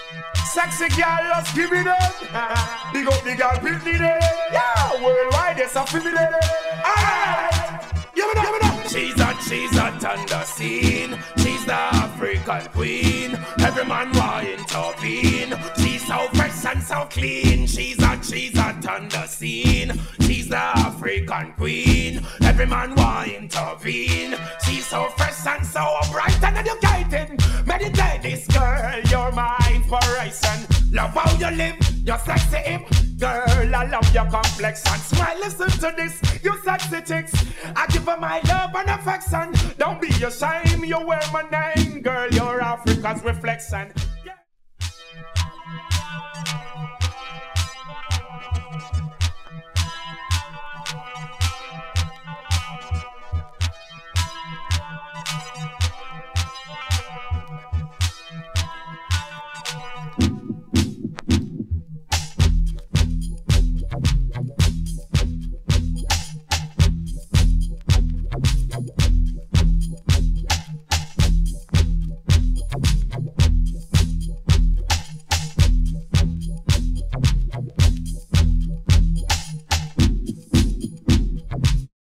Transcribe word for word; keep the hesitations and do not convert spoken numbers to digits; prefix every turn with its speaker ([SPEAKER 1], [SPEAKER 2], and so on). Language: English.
[SPEAKER 1] Sexy girl, just give me that. Big up the girl, pick me there. Yeah, worldwide, there's a feel me there. Alright, give me that, give me that. She's hot, she's hot on the scene. She's the African queen. Every man want intervene. She's so fresh and so clean. She's hot, she's hot on the scene. She's the African queen. Every man want intervene. She's so fresh and so bright and educated. Meditate this girl, you're my inspiration. Love how you live, you're sexy him. Girl, I love your complexion. Smile, listen to this, you sexy chicks. I give her my love and affection. Don't be ashamed, you wear my name. Girl, you're Africa's reflection.